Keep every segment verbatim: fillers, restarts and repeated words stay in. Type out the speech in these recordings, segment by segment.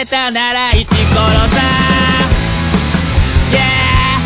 たならイチコロさ、yeah!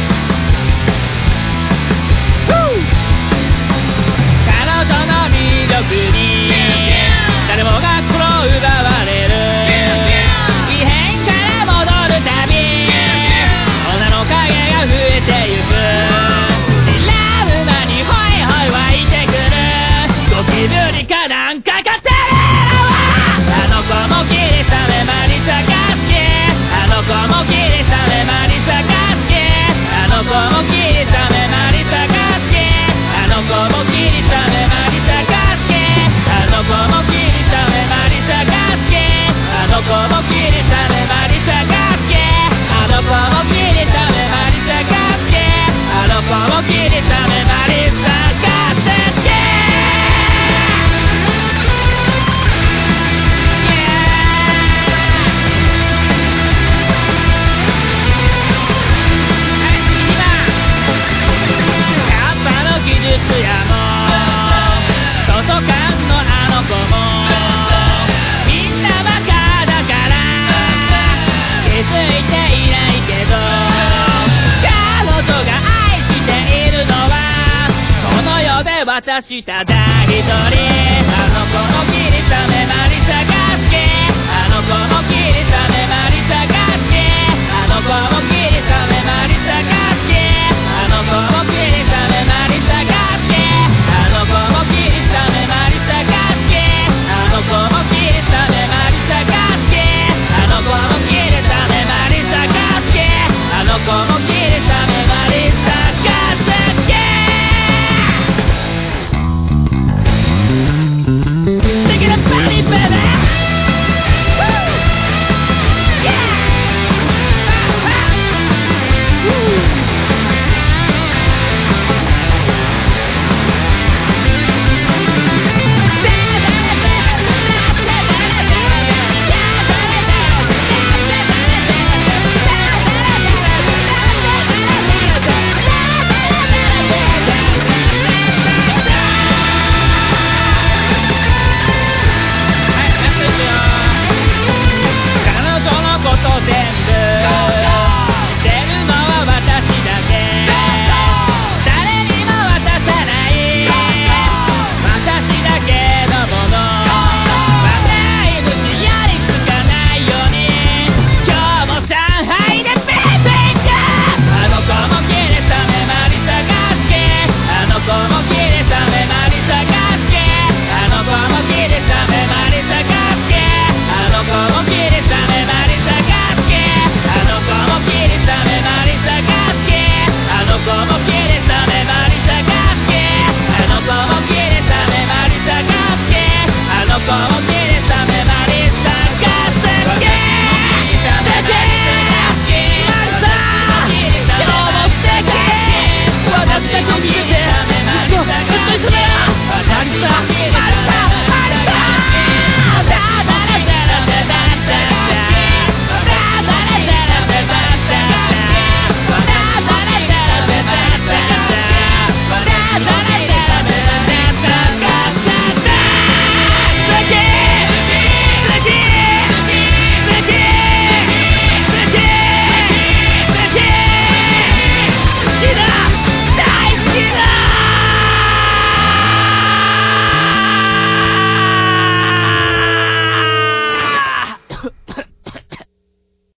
彼女の魅力に誰もが心奪われる、異変から戻るたび女の影が増えてゆく、ラブマにホイホイ湧いてくる、ゴキブリかなんかかってるあの子もキリサメマリサが好き、あの子もキリサメマリサが好き、あの子もキリサメマリサが好き、あの子もキリサメマリサが好き、あの子もキリサメマリサが好き、あの子もキリサメマリサが好き、あの子もキリサメマリサが好き、あの子もキリサメマリサが好き。技術やも外観のあの子もみんなバカだから気づいていないけど、彼女が愛しているのはこの世で私ただ一人。